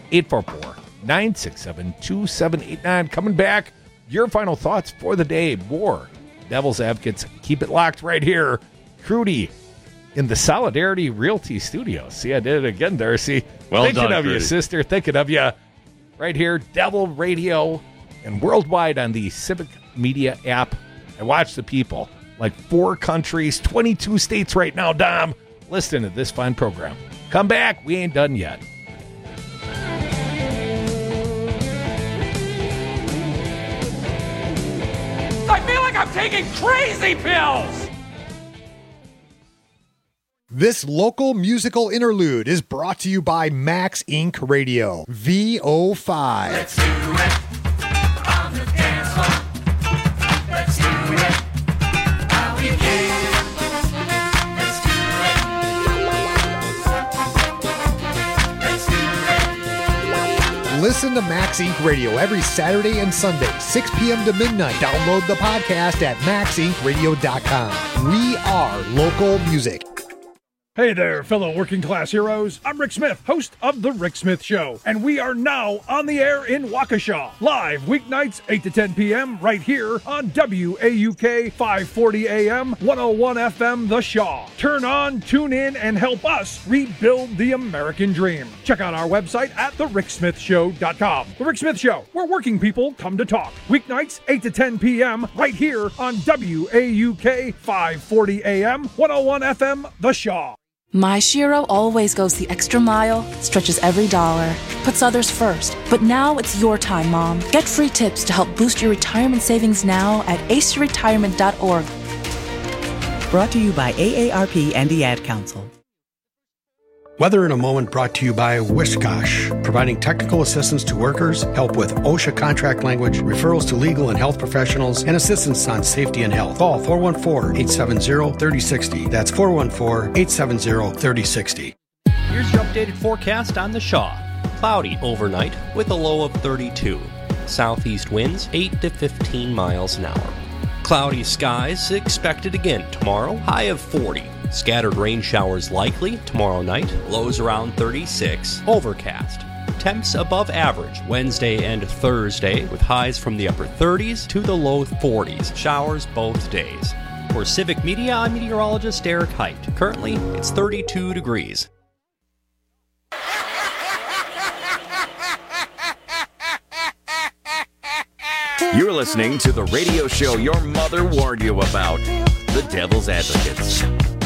844-967-2789. Coming back. Your final thoughts for the day. More Devil's Advocates. Keep it locked right here. Crudy in the Solidarity Realty Studio. See, I did it again, Darcy. Well thinking done, of Crudy. you, sister. Thinking of you. Right here, Devil Radio, and worldwide on the Civic Media app. I watch the people. Like 4 countries, 22 states right now, Dom. Listen to this fine program. Come back. We ain't done yet. I feel like I'm taking crazy pills! This local musical interlude is brought to you by Max Inc. Radio, VO5. Let's do it on the dance floor. Let's do it how we can. Let's do it. Let's do it. Listen to Max Inc. Radio every Saturday and Sunday, 6 p.m. to midnight. Download the podcast at maxincradio.com. We are local music. Hey there, fellow working class heroes. I'm Rick Smith, host of The Rick Smith Show, and we are now on the air in Waukesha. Live weeknights, 8 to 10 p.m. right here on WAUK 540 AM, 101 FM, The Shaw. Turn on, tune in, and help us rebuild the American dream. Check out our website at thericksmithshow.com. The Rick Smith Show, where working people come to talk. Weeknights, 8 to 10 p.m. right here on WAUK 540 AM, 101 FM, The Shaw. My Shiro always goes the extra mile, stretches every dollar, puts others first. But now it's your time, Mom. Get free tips to help boost your retirement savings now at aceyourretirement.org. Brought to you by AARP and the Ad Council. Weather in a Moment brought to you by Whiskosh, providing technical assistance to workers, help with OSHA contract language, referrals to legal and health professionals, and assistance on safety and health. Call 414-870-3060. That's 414-870-3060. Here's your updated forecast on the Shaw. Cloudy overnight with a low of 32. Southeast winds 8 to 15 miles an hour. Cloudy skies expected again tomorrow, high of 40. Scattered rain showers likely tomorrow night, lows around 36. Overcast. Temps above average Wednesday and Thursday with highs from the upper 30s to the low 40s. Showers both days. For Civic Media, I'm meteorologist Eric Height. Currently, it's 32 degrees. You're listening to the radio show your mother warned you about, The Devil's Advocates.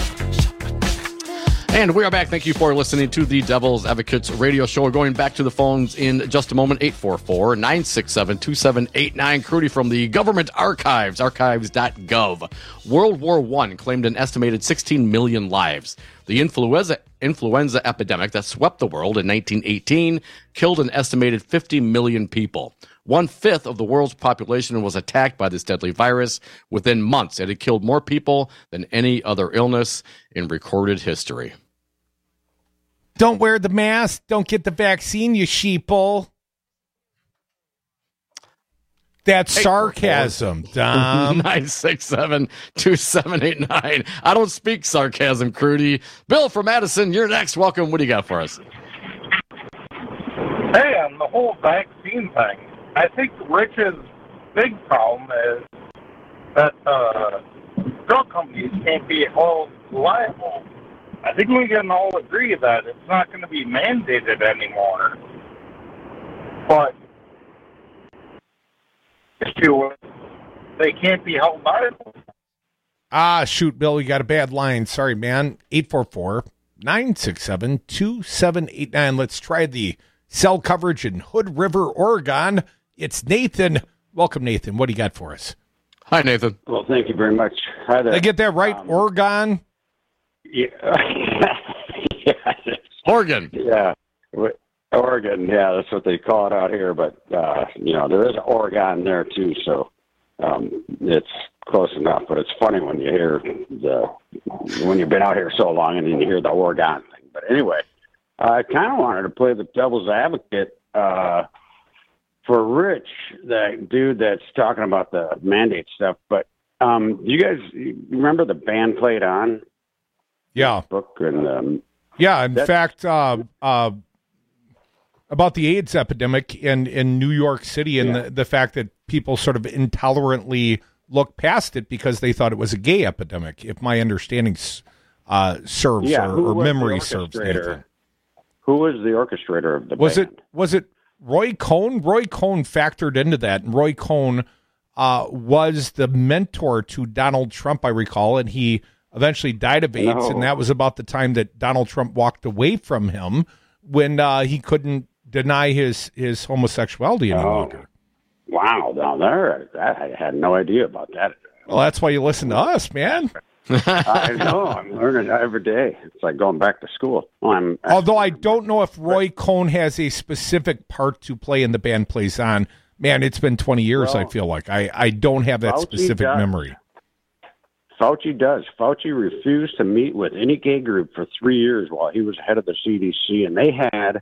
And we are back. Thank you for listening to the Devil's Advocates radio show. We're going back to the phones in just a moment. 844-967-2789. Crudy from the Government Archives, archives.gov. World War I claimed an estimated 16 million lives. The influenza epidemic that swept the world in 1918 killed an estimated 50 million people. 1/5 of the world's population was attacked by this deadly virus within months, and it killed more people than any other illness in recorded history. Don't wear the mask. Don't get the vaccine, you sheeple. That's sarcasm, Dom. 967-2789. I don't speak sarcasm, Crudy. Bill from Madison, you're next. Welcome. What do you got for us? Hey, on the whole vaccine thing, I think Rich's big problem is that drug companies can't be held liable. I think we can all agree that it's not going to be mandated anymore. But they can't be held liable. Ah, shoot, Bill, you got a bad line. Sorry, man. 844-967-2789. Let's try the cell coverage in Hood River, Oregon. It's Nathan. Welcome, Nathan. What do you got for us? Hi, Nathan. Well, thank you very much. Hi there. Did I get that right? Oregon? Yeah. Oregon. Yeah. Oregon, yeah, that's what they call it out here. But, there is Oregon there, too, so it's close enough. But it's funny when you hear when you've been out here so long and then you hear the Oregon thing. But anyway, I kind of wanted to play the devil's advocate for Rich, that dude that's talking about the mandate stuff. But you guys remember the band played on? Yeah. Book and yeah. In fact, about the AIDS epidemic in New York City and the fact that people sort of intolerantly looked past it because they thought it was a gay epidemic. If my understanding serves or memory serves, Nathan. Who was the orchestrator of the band? Was it Roy Cohn? Roy Cohn factored into that, and Roy Cohn was the mentor to Donald Trump, I recall, and he eventually died of AIDS, and that was about the time that Donald Trump walked away from him when he couldn't deny his homosexuality any longer. Wow, down there, I had no idea about that. Well, that's why you listen to us, man. I know, I'm learning every day. It's like going back to school. Although I don't know if Roy Cohn has a specific part to play in the band plays on. Man, it's been 20 years, I feel like. I don't have that specific memory. Fauci does. Fauci refused to meet with any gay group for 3 years while he was head of the CDC, and they had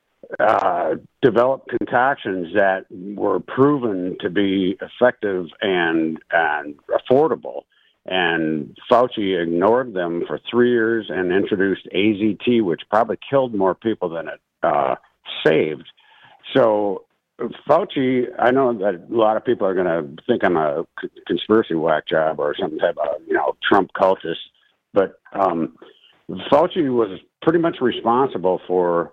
developed concoctions that were proven to be effective and affordable. And Fauci ignored them for 3 years and introduced AZT, which probably killed more people than it saved. So Fauci, I know that a lot of people are going to think I'm a conspiracy whack job or some type of, Trump cultist, but Fauci was pretty much responsible for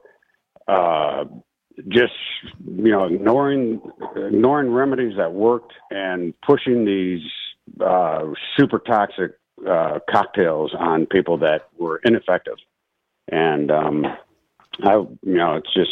just, ignoring remedies that worked and pushing these super toxic cocktails on people that were ineffective. And it's just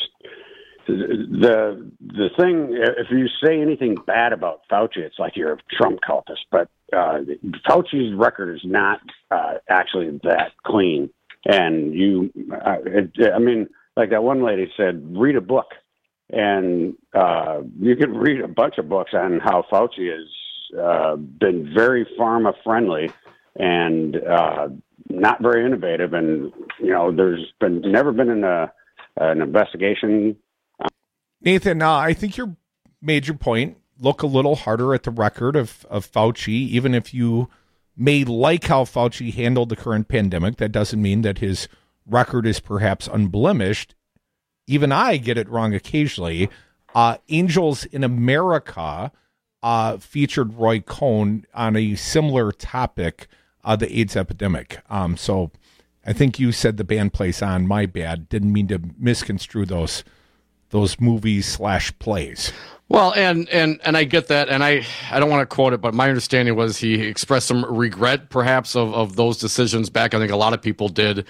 the thing. If you say anything bad about Fauci, it's like you're a Trump cultist. But Fauci's record is not actually that clean. And like that one lady said, read a book. And you can read a bunch of books on how Fauci has been very pharma friendly and not very innovative. And, there's never been an investigation. Nathan, I think you made your point. Look a little harder at the record of Fauci. Even if you may like how Fauci handled the current pandemic, that doesn't mean that his record is perhaps unblemished. Even I get it wrong occasionally. Angels in America featured Roy Cohn on a similar topic, the AIDS epidemic. So I think you said the band plays on. My bad. Didn't mean to misconstrue those movies / plays. Well, and I get that, and I don't want to quote it, but my understanding was he expressed some regret, perhaps, of those decisions back. I think a lot of people did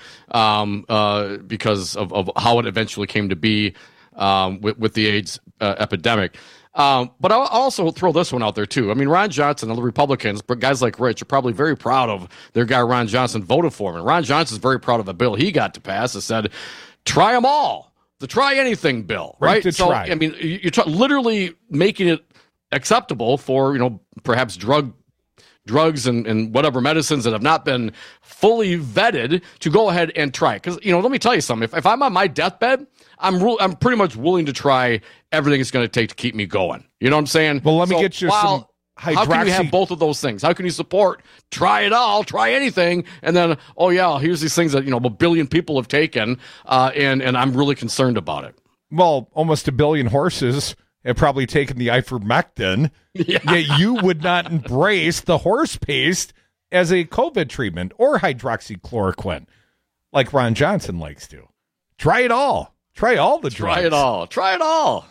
because of how it eventually came to be with the AIDS epidemic. But I'll also throw this one out there, too. I mean, Ron Johnson and the Republicans, but guys like Rich, are probably very proud of their guy Ron Johnson voted for him. And Ron Johnson's very proud of the bill he got to pass that said, try them all. The try anything bill, right? So, try. I mean, you're literally making it acceptable for, perhaps drugs and whatever medicines that have not been fully vetted to go ahead and try. Because, let me tell you something. If I'm on my deathbed, I'm pretty much willing to try everything it's going to take to keep me going. You know what I'm saying? Well, let me get you some How can you have both of those things? How can you support, try it all, try anything, and then, oh, yeah, here's these things that, a billion people have taken, and I'm really concerned about it. Well, almost a billion horses have probably taken the ivermectin, yet you would not embrace the horse paste as a COVID treatment or hydroxychloroquine like Ron Johnson likes to. Try it all. Try all the drugs. Try it all. Try it all.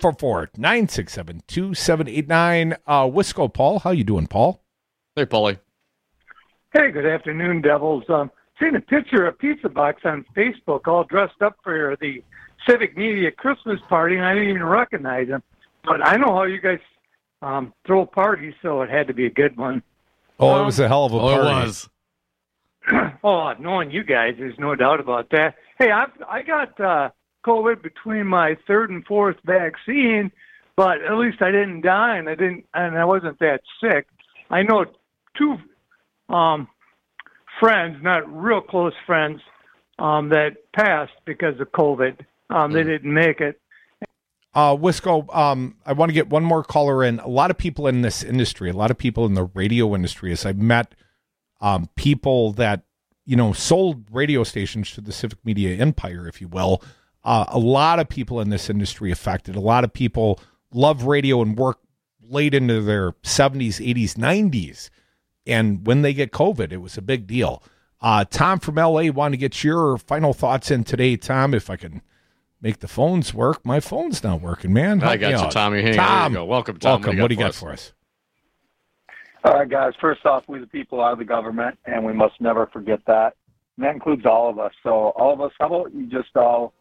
844-967-2789. Wisco Paul. How you doing, Paul? Hey, Paulie. Hey, good afternoon, Devils. Seen a picture of Pizza Box on Facebook all dressed up for the Civic Media Christmas party, and I didn't even recognize him. But I know how you guys throw parties, so it had to be a good one. Oh, it was a hell of a party. It was. Knowing you guys, there's no doubt about that. Hey, I got COVID between my third and fourth vaccine, but at least I didn't die, and I wasn't that sick. I know two friends, not real close friends, that passed because of COVID. They didn't make it. Wisco, I want to get one more caller in. A lot of people in this industry, a lot of people in the radio industry, as I've met people that, sold radio stations to the Civic Media empire, if you will. A lot of people in this industry affected. A lot of people love radio and work late into their 70s, 80s, 90s. And when they get COVID, it was a big deal. Tom from LA wanted to get your final thoughts in today. Tom, if I can make the phones work. My phone's not working, man. I got you, Tommy. Hey, Tom. There you go. Welcome, Tom. Welcome. What do you got for us? All right, guys. First off, we the people are the government, and we must never forget that. And that includes all of us. So all of us, how about you just all,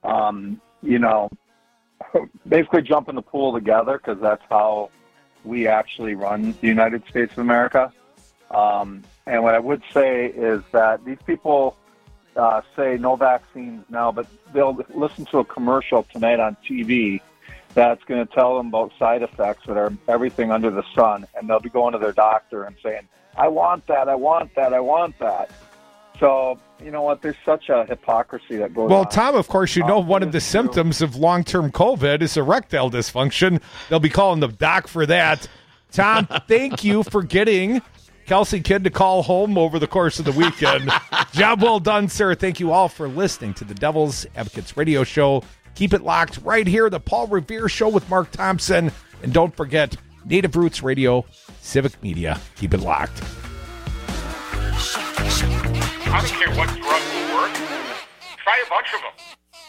basically jump in the pool together, because that's how we actually run the United States of America. And what I would say is that these people say no vaccines now, but they'll listen to a commercial tonight on TV that's going to tell them about side effects that are everything under the sun, and they'll be going to their doctor and saying, I want that, I want that, I want that. So, you know what, there's such a hypocrisy that goes on. Well, Tom, of course, one of the symptoms of long-term COVID is erectile dysfunction. They'll be calling the doc for that. Tom, thank you for getting Kelsey Kidd to call home over the course of the weekend. Job well done, sir. Thank you all for listening to the Devil's Advocates Radio Show. Keep it locked right here, the Paul Revere Show with Mark Thompson. And don't forget, Native Roots Radio, Civic Media. Keep it locked. I don't care what drug will work. Try a bunch of them.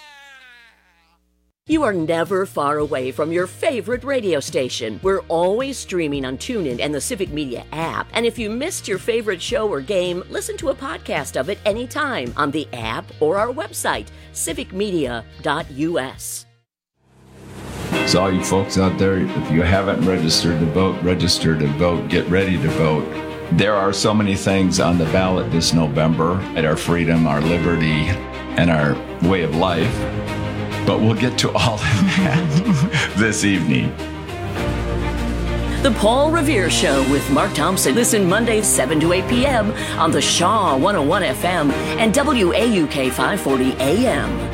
You are never far away from your favorite radio station. We're always streaming on TuneIn and the Civic Media app. And if you missed your favorite show or game, listen to a podcast of it anytime on the app or our website, civicmedia.us. So all you folks out there, if you haven't registered to vote, register to vote, get ready to vote. There are so many things on the ballot this November at our freedom, our liberty, and our way of life. But we'll get to all of that this evening. The Paul Revere Show with Mark Thompson. Listen Mondays 7 to 8 p.m. on the Shaw 101 FM and WAUK 540 AM.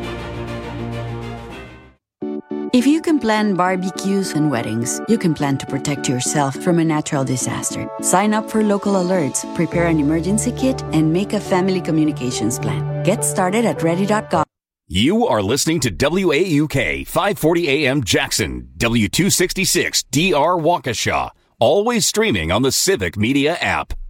If you can plan barbecues and weddings, you can plan to protect yourself from a natural disaster. Sign up for local alerts, prepare an emergency kit, and make a family communications plan. Get started at ready.gov. You are listening to WAUK 540 AM Jackson, W266 DR Waukesha, always streaming on the Civic Media app.